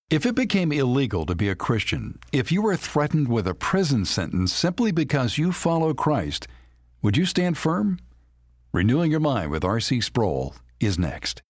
If it became illegal to be a Christian, if you were threatened with a prison sentence simply because you follow Christ, would you stand firm? Renewing Your Mind with R.C. Sproul is next.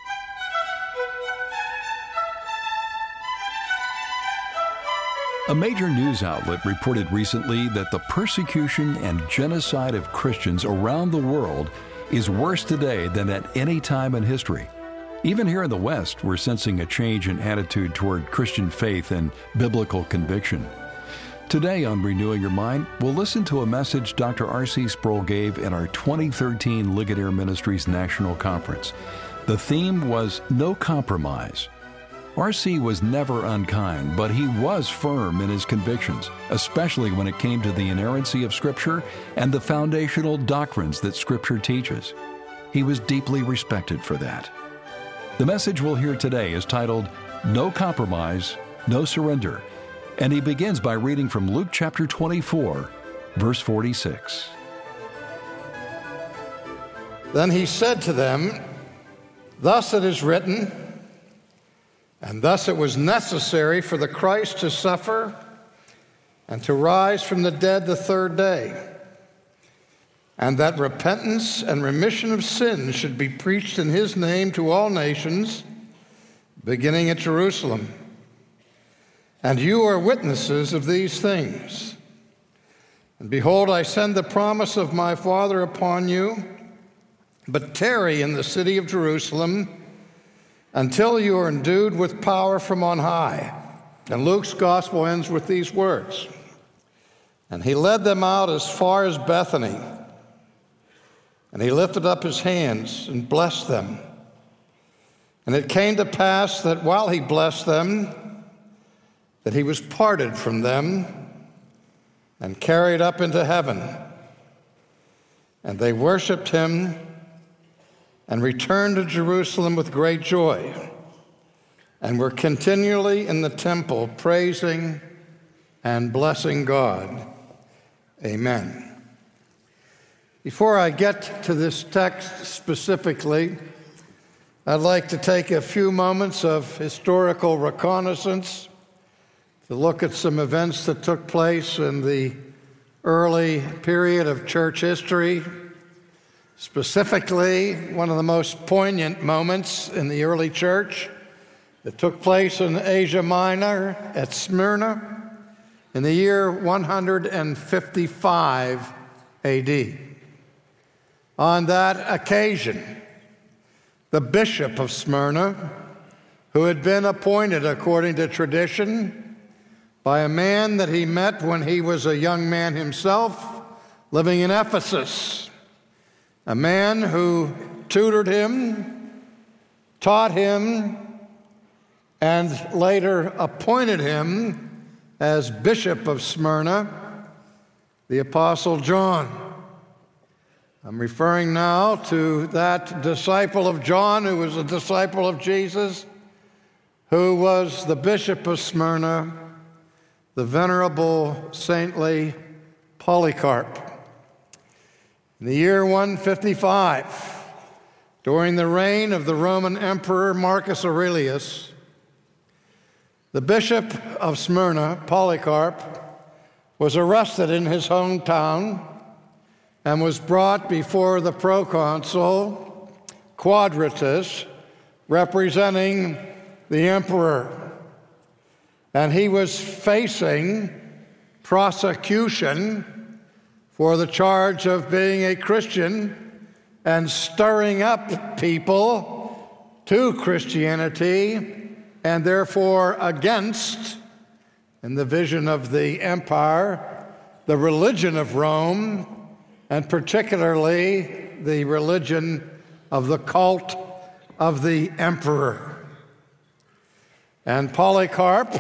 A major news outlet reported recently that the persecution and genocide of Christians around the world is worse today than at any time in history. Even here in the West, we're sensing a change in attitude toward Christian faith and biblical conviction. Today on Renewing Your Mind, we'll listen to a message Dr. R.C. Sproul gave in our 2013 Ligonier Ministries National Conference. The theme was No Compromise. R.C. was never unkind, but he was firm in his convictions, especially when it came to the inerrancy of Scripture and the foundational doctrines that Scripture teaches. He was deeply respected for that. The message we'll hear today is titled, No Compromise, No Surrender, and he begins by reading from Luke chapter 24, verse 46. Then he said to them, Thus it is written, and thus it was necessary for the Christ to suffer and to rise from the dead the third day, and that repentance and remission of sins should be preached in his name to all nations, beginning at Jerusalem. And you are witnesses of these things. And behold, I send the promise of my Father upon you, but tarry in the city of Jerusalem until you are endued with power from on high. And Luke's gospel ends with these words. And he led them out as far as Bethany. And he lifted up his hands and blessed them. And it came to pass that while he blessed them, that he was parted from them and carried up into heaven. And they worshiped him and returned to Jerusalem with great joy, and were continually in the temple praising and blessing God. Amen. Before I get to this text specifically, I'd like to take a few moments of historical reconnaissance to look at some events that took place in the early period of church history. Specifically, one of the most poignant moments in the early church that took place in Asia Minor at Smyrna in the year 155 AD. On that occasion, the bishop of Smyrna, who had been appointed according to tradition by a man that he met when he was a young man himself living in Ephesus, a man who tutored him, taught him, and later appointed him as bishop of Smyrna, the Apostle John. I'm referring now to that disciple of John who was a disciple of Jesus, who was the bishop of Smyrna, the venerable saintly Polycarp. In the year 155, during the reign of the Roman Emperor Marcus Aurelius, the bishop of Smyrna, Polycarp, was arrested in his hometown and was brought before the proconsul Quadratus, representing the emperor. And he was facing prosecution for the charge of being a Christian and stirring up people to Christianity, and therefore against, in the vision of the empire, the religion of Rome, and particularly the religion of the cult of the emperor. And Polycarp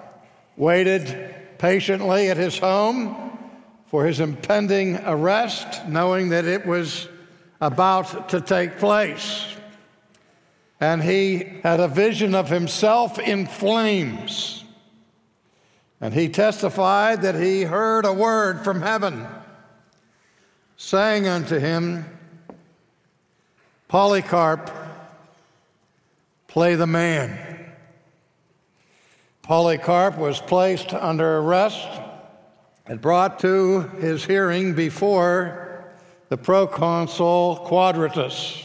waited patiently at his home for his impending arrest, knowing that it was about to take place. And he had a vision of himself in flames. And he testified that he heard a word from heaven saying unto him, Polycarp, play the man. Polycarp was placed under arrest and brought to his hearing before the proconsul Quadratus,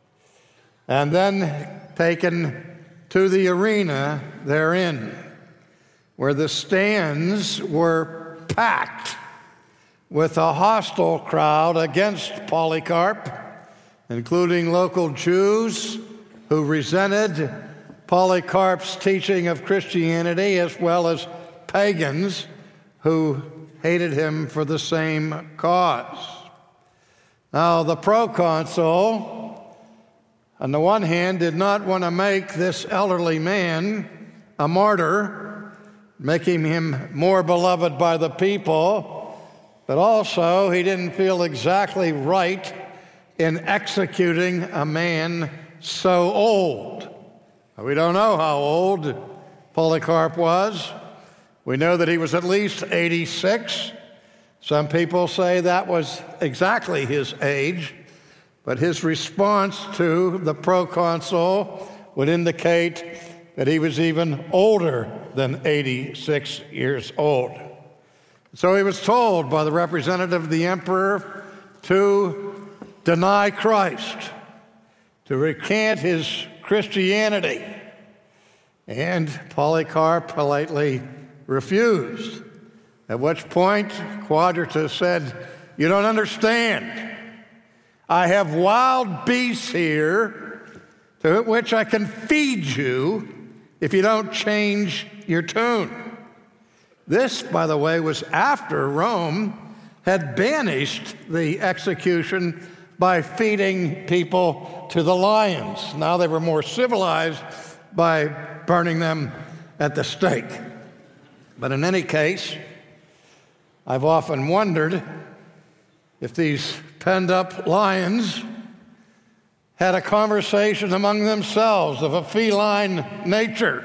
and then taken to the arena therein, where the stands were packed with a hostile crowd against Polycarp, including local Jews who resented Polycarp's teaching of Christianity, as well as pagans who hated him for the same cause. Now, the proconsul, on the one hand, did not want to make this elderly man a martyr, making him more beloved by the people, but also he didn't feel exactly right in executing a man so old. We don't know how old Polycarp was. We know that he was at least 86. Some people say that was exactly his age, but his response to the proconsul would indicate that he was even older than 86 years old. So he was told by the representative of the emperor to deny Christ, to recant his Christianity. And Polycarp politely refused, at which point Quadratus said, "You don't understand. I have wild beasts here to which I can feed you if you don't change your tune." This, by the way, was after Rome had banished the execution by feeding people to the lions. Now they were more civilized by burning them at the stake. But in any case, I've often wondered if these penned-up lions had a conversation among themselves of a feline nature.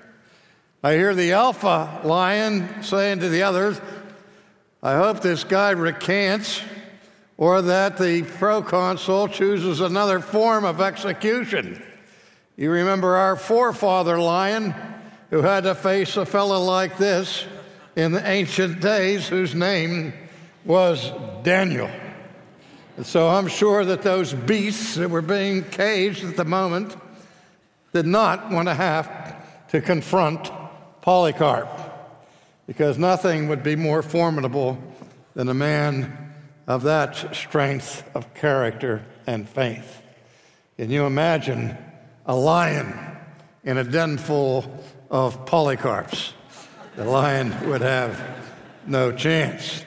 I hear the alpha lion saying to the others, "I hope this guy recants, or that the proconsul chooses another form of execution." You remember our forefather lion who had to face a fellow like this in the ancient days, whose name was Daniel. And so I'm sure that those beasts that were being caged at the moment did not want to have to confront Polycarp, because nothing would be more formidable than a man of that strength of character and faith. Can you imagine a lion in a den full of Polycarps? The lion would have no chance.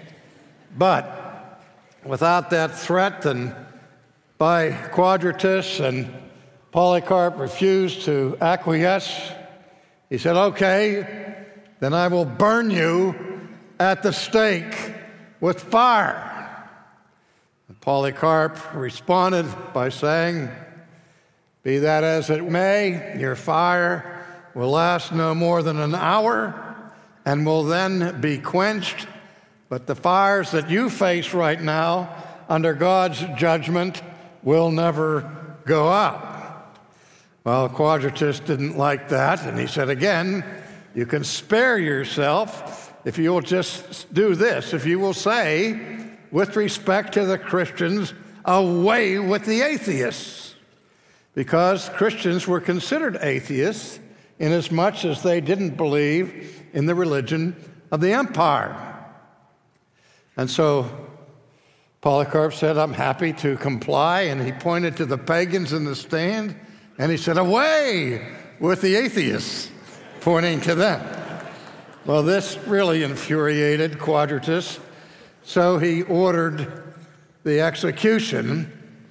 But without that threat, and by Quadratus, and Polycarp refused to acquiesce, he said, "Okay, then I will burn you at the stake with fire." And Polycarp responded by saying, "Be that as it may, your fire will last no more than an hour and will then be quenched. But the fires that you face right now under God's judgment will never go out." Well, Quadratus didn't like that, and he said, "Again, you can spare yourself if you will just do this, if you will say, with respect to the Christians, away with the atheists." Because Christians were considered atheists inasmuch as they didn't believe in the religion of the empire. And so Polycarp said, "I'm happy to comply," and he pointed to the pagans in the stand, and he said, "Away with the atheists," pointing to them. Well, this really infuriated Quadratus, so he ordered the execution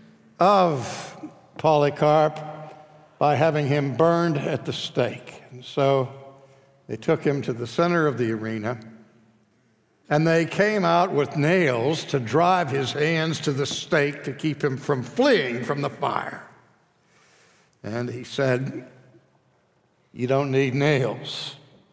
of Polycarp by having him burned at the stake. And so they took him to the center of the arena, and they came out with nails to drive his hands to the stake to keep him from fleeing from the fire. And he said, "You don't need nails.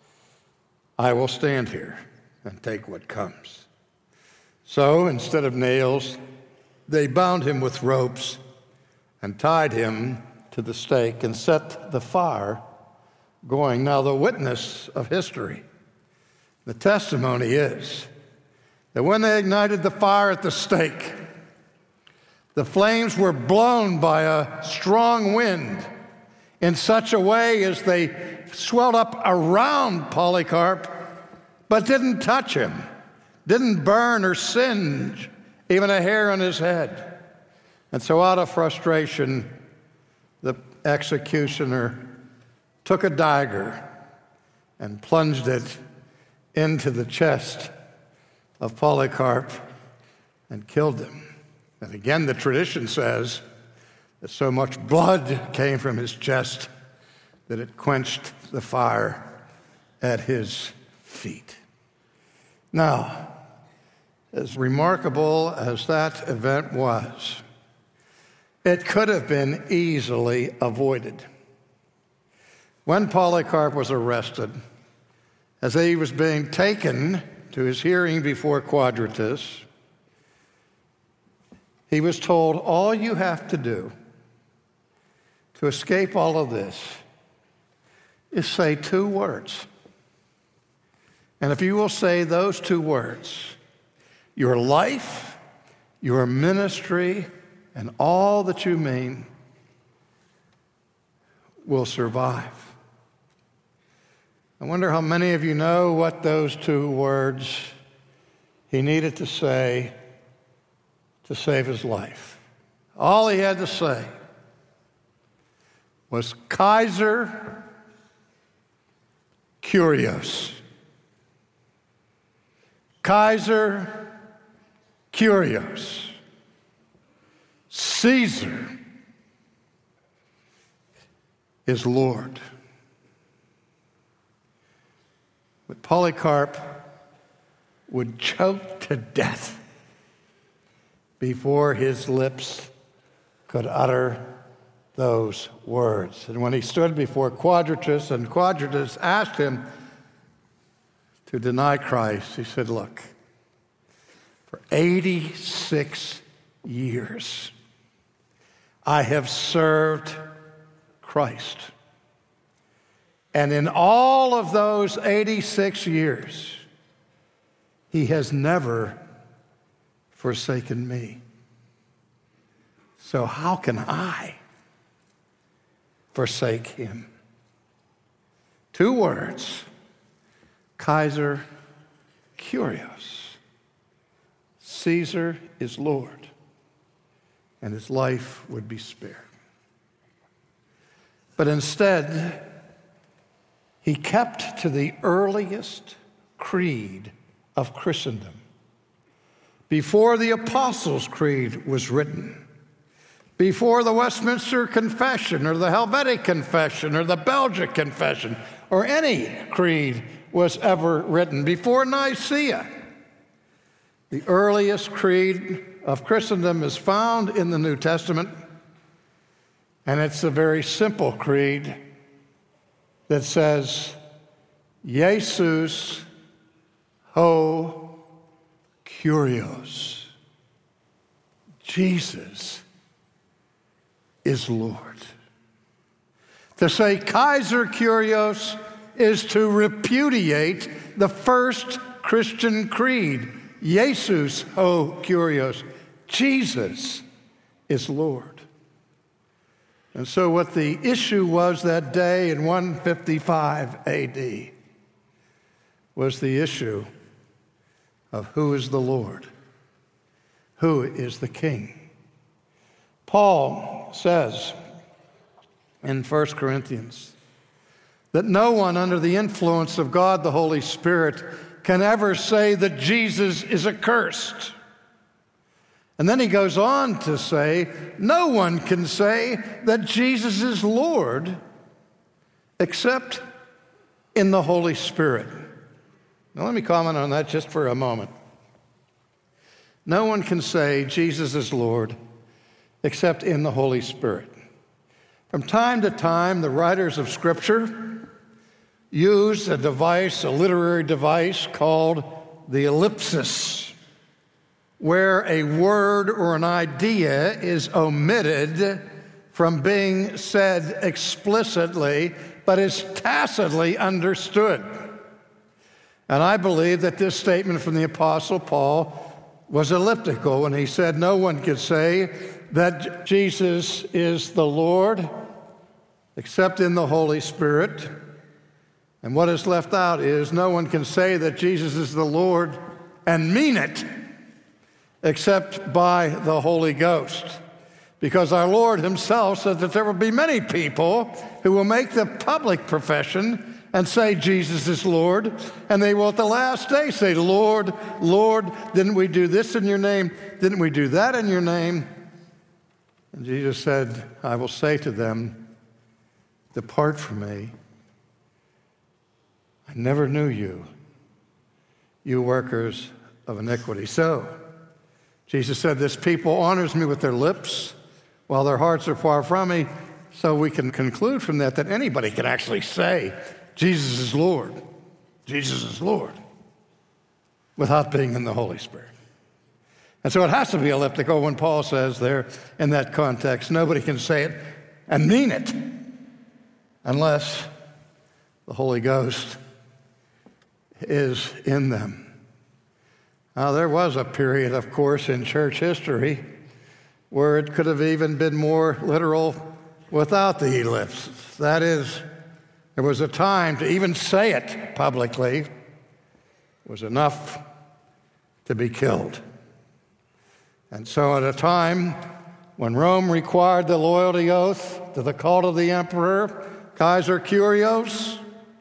I will stand here and take what comes." So instead of nails, they bound him with ropes and tied him to the stake and set the fire going. Now, the witness of history, the testimony is that when they ignited the fire at the stake, the flames were blown by a strong wind in such a way as they swelled up around Polycarp, but didn't touch him, didn't burn or singe even a hair on his head. And so out of frustration, the executioner took a dagger and plunged it into the chest of Polycarp and killed him. And again, the tradition says that so much blood came from his chest that it quenched the fire at his feet. Now, as remarkable as that event was, it could have been easily avoided. When Polycarp was arrested, as he was being taken to his hearing before Quadratus, he was told, all you have to do to escape all of this is say 2 words. And if you will say those 2 words, your life, your ministry, and all that you mean will survive. I wonder how many of you know what those 2 words he needed to say to save his life. All he had to say was Kaiser Kyrios. Kaiser Kyrios. Caesar is Lord. But Polycarp would choke to death before his lips could utter those words. And when he stood before Quadratus, and Quadratus asked him to deny Christ, he said, look, for 86 years, I have served Christ. And in all of those 86 years, he has never forsaken me. So how can I forsake him? 2 words, Kaiser Kyrios. Caesar is Lord, and his life would be spared. But instead, he kept to the earliest creed of Christendom. Before the Apostles' Creed was written, before the Westminster Confession or the Helvetic Confession or the Belgic Confession or any creed was ever written, before Nicaea, the earliest creed of Christendom is found in the New Testament, and it's a very simple creed that says, Jesus ho Kyrios. Jesus is Lord. To say Kaiser Kyrios is to repudiate the first Christian creed. Jesus ho Kyrios. Jesus is Lord. And so what the issue was that day in 155 AD was the issue of who is the Lord, who is the King. Paul says in 1 Corinthians that no one under the influence of God the Holy Spirit can ever say that Jesus is accursed. And then he goes on to say, no one can say that Jesus is Lord except in the Holy Spirit. Now let me comment on that just for a moment. No one can say Jesus is Lord except in the Holy Spirit. From time to time, the writers of Scripture use a device, a literary device called the ellipsis, where a word or an idea is omitted from being said explicitly but is tacitly understood. And I believe that this statement from the Apostle Paul was elliptical when he said no one could say that Jesus is the Lord except in the Holy Spirit. And what is left out is no one can say that Jesus is the Lord and mean it except by the Holy Ghost. Because our Lord himself said that there will be many people who will make the public profession and say Jesus is Lord, and they will at the last day say, Lord, Lord, didn't we do this in your name? Didn't we do that in your name? And Jesus said, I will say to them, depart from me. I never knew you, you workers of iniquity. So, Jesus said, this people honors me with their lips, while their hearts are far from me. So we can conclude from that anybody can actually say, Jesus is Lord. Jesus is Lord, without being in the Holy Spirit. And so it has to be elliptical when Paul says there in that context, nobody can say it and mean it unless the Holy Ghost is in them. Now, there was a period, of course, in church history where it could have even been more literal without the ellipsis. That is, there was a time to even say it publicly was enough to be killed. And so at a time when Rome required the loyalty oath to the cult of the emperor, Kaiser Kyrios,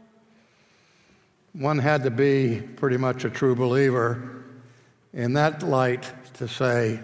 one had to be pretty much a true believer in that light to say,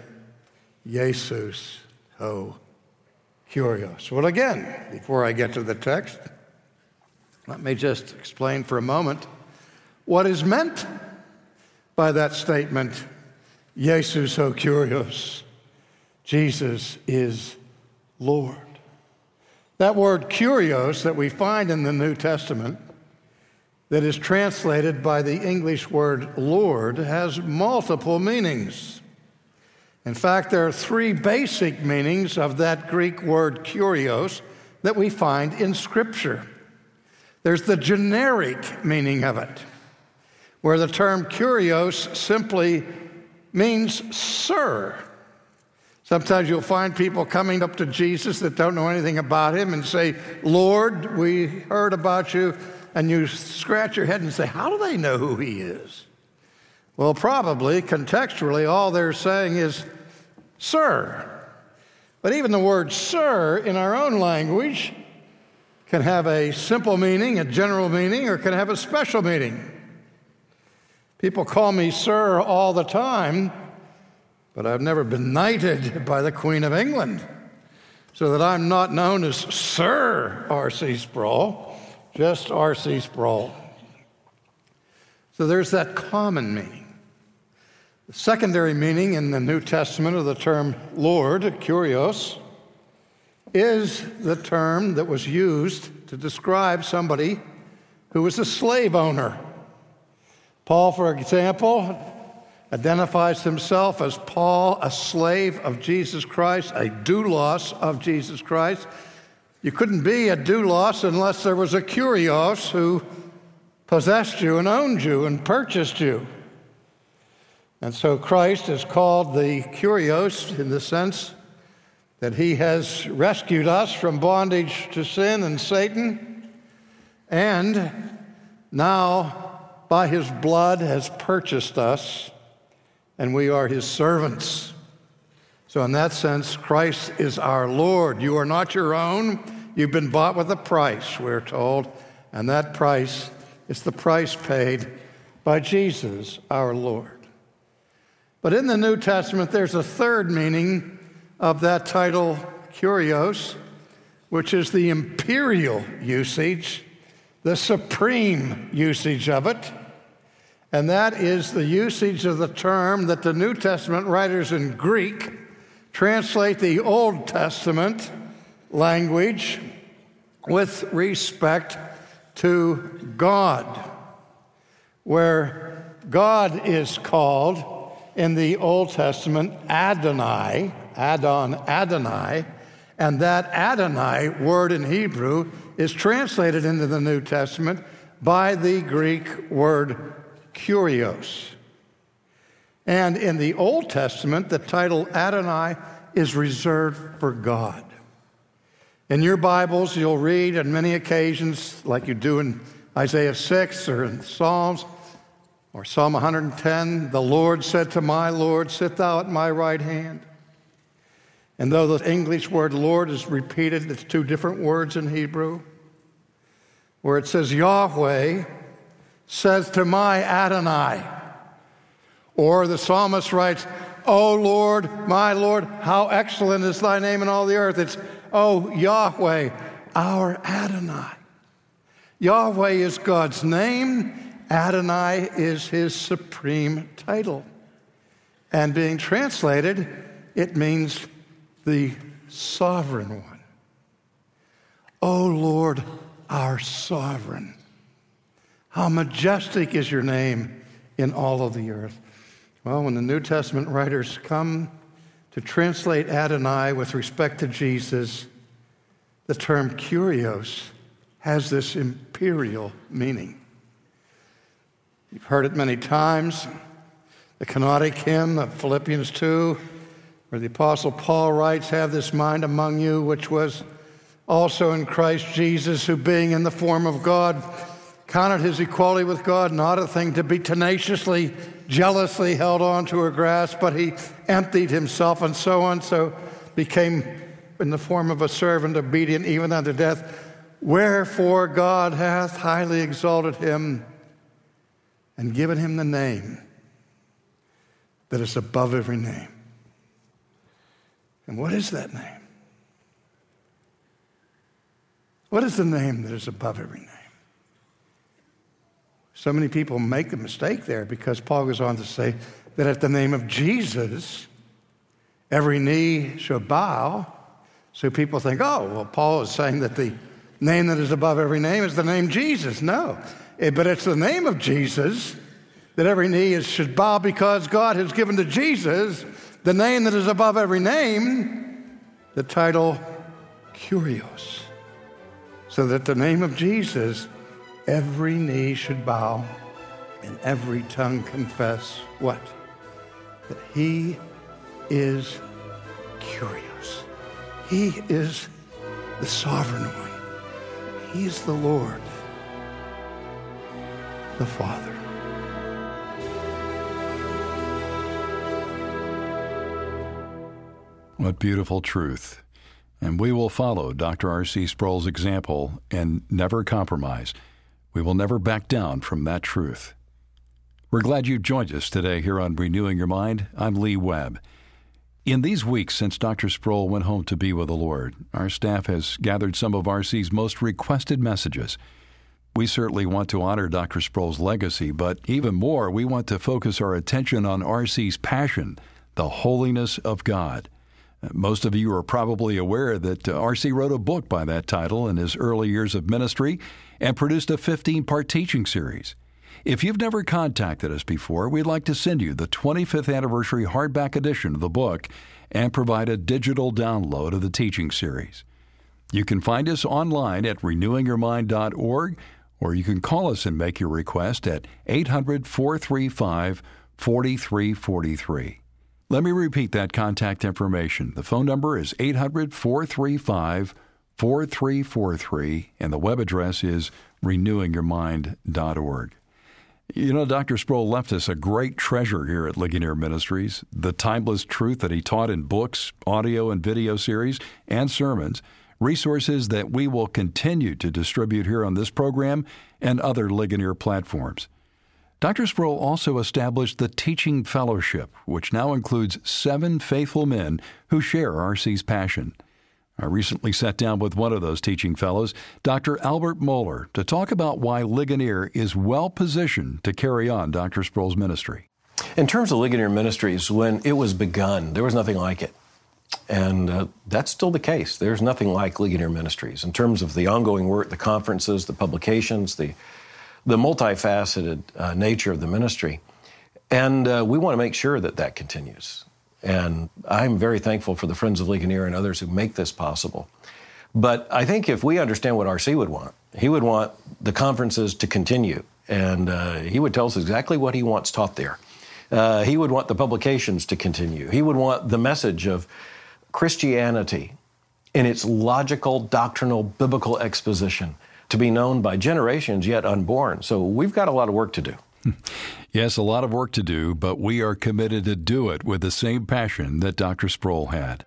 Jesus ho Kyrios. Well, again, before I get to the text, let me just explain for a moment what is meant by that statement, Jesus ho Kyrios. Jesus is Lord. That word Kyrios that we find in the New Testament that is translated by the English word Lord has multiple meanings. In fact, there are three basic meanings of that Greek word Kyrios that we find in Scripture. There's the generic meaning of it, where the term Kyrios simply means sir. Sometimes you'll find people coming up to Jesus that don't know anything about him and say, Lord, we heard about you, and you scratch your head and say, how do they know who he is? Well, probably, contextually, all they're saying is, sir. But even the word sir in our own language can have a simple meaning, a general meaning, or can have a special meaning. People call me sir all the time, but I've never been knighted by the Queen of England, so that I'm not known as Sir R.C. Sproul, just R.C. Sproul. So there's that common meaning. The secondary meaning in the New Testament of the term Lord, Kyrios, is the term that was used to describe somebody who was a slave owner. Paul, for example, identifies himself as Paul, a slave of Jesus Christ, a doulos of Jesus Christ. You couldn't be a doulos unless there was a Kyrios who possessed you and owned you and purchased you. And so Christ is called the Kyrios in the sense that he has rescued us from bondage to sin and Satan, and now by his blood has purchased us, and we are his servants. So in that sense, Christ is our Lord. You are not your own. You've been bought with a price, we're told, and that price is the price paid by Jesus, our Lord. But in the New Testament, there's a third meaning of that title, Kyrios, which is the imperial usage, the supreme usage of it. And that is the usage of the term that the New Testament writers in Greek translate the Old Testament language with respect to God, where God is called in the Old Testament Adonai, and that Adonai word in Hebrew is translated into the New Testament by the Greek word kurios. And in the Old Testament, the title Adonai is reserved for God. In your Bibles, you'll read on many occasions, like you do in Isaiah 6 or in Psalms, or Psalm 110, the Lord said to my Lord, sit thou at my right hand. And though the English word Lord is repeated, it's two different words in Hebrew, where it says Yahweh says to my Adonai. Or the psalmist writes, O Lord, my Lord, how excellent is thy name in all the earth. It's, O Yahweh, our Adonai. Yahweh is God's name. Adonai is his supreme title. And being translated, it means the sovereign one. O Lord, our sovereign. How majestic is your name in all of the earth. Well, when the New Testament writers come to translate Adonai with respect to Jesus, the term kurios has this imperial meaning. You've heard it many times. The canonic hymn of Philippians 2, where the Apostle Paul writes, have this mind among you, which was also in Christ Jesus, who being in the form of God, counted his equality with God not a thing to be tenaciously, jealously held on to or grasped, but he emptied himself and so on, so became in the form of a servant, obedient even unto death. Wherefore God hath highly exalted him and given him the name that is above every name. And what is that name? What is the name that is above every name? So many people make the mistake there because Paul goes on to say that at the name of Jesus, every knee shall bow. So people think, oh, well, Paul is saying that the name that is above every name is the name Jesus. No, but it's the name of Jesus that every knee should bow because God has given to Jesus the name that is above every name, the title kurios. So that the name of Jesus, every knee should bow and every tongue confess what? That he is kurios. He is the sovereign one. He is the Lord, the Father. What beautiful truth. And we will follow Dr. R.C. Sproul's example and never compromise. We will never back down from that truth. We're glad you joined us today here on Renewing Your Mind. I'm Lee Webb. In these weeks since Dr. Sproul went home to be with the Lord, our staff has gathered some of R.C.'s most requested messages. We certainly want to honor Dr. Sproul's legacy, but even more, we want to focus our attention on R.C.'s passion, the holiness of God. Most of you are probably aware that R.C. wrote a book by that title in his early years of ministry and produced a 15-part teaching series. If you've never contacted us before, we'd like to send you the 25th anniversary hardback edition of the book and provide a digital download of the teaching series. You can find us online at renewingyourmind.org, or you can call us and make your request at 800-435-4343. Let me repeat that contact information. The phone number is 800-435-4343, and the web address is renewingyourmind.org. You know, Dr. Sproul left us a great treasure here at Ligonier Ministries, the timeless truth that he taught in books, audio and video series, and sermons, resources that we will continue to distribute here on this program and other Ligonier platforms. Dr. Sproul also established the Teaching Fellowship, which now includes 7 faithful men who share R.C.'s passion. I recently sat down with one of those teaching fellows, Dr. Albert Mohler, to talk about why Ligonier is well-positioned to carry on Dr. Sproul's ministry. In terms of Ligonier Ministries, when it was begun, there was nothing like it. And that's still the case. There's nothing like Ligonier Ministries. In terms of the ongoing work, the conferences, the publications, the multifaceted nature of the ministry. And we want to make sure that that continues. And I'm very thankful for the Friends of Ligonier and others who make this possible. But I think if we understand what R.C. would want, he would want the conferences to continue. And he would tell us exactly what he wants taught there. He would want the publications to continue. He would want the message of Christianity in its logical, doctrinal, biblical exposition to be known by generations yet unborn. So we've got a lot of work to do. Yes, a lot of work to do, but we are committed to do it with the same passion that Dr. Sproul had.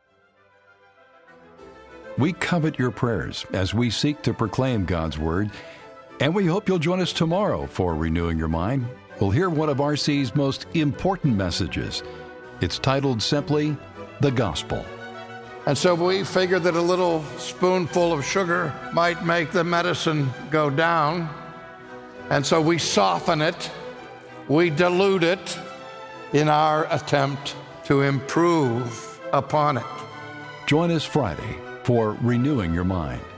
We covet your prayers as we seek to proclaim God's Word, and we hope you'll join us tomorrow for Renewing Your Mind. We'll hear one of RC's most important messages. It's titled simply, The Gospel. And so we figured that a little spoonful of sugar might make the medicine go down. And so we soften it, we dilute it in our attempt to improve upon it. Join us Friday for Renewing Your Mind.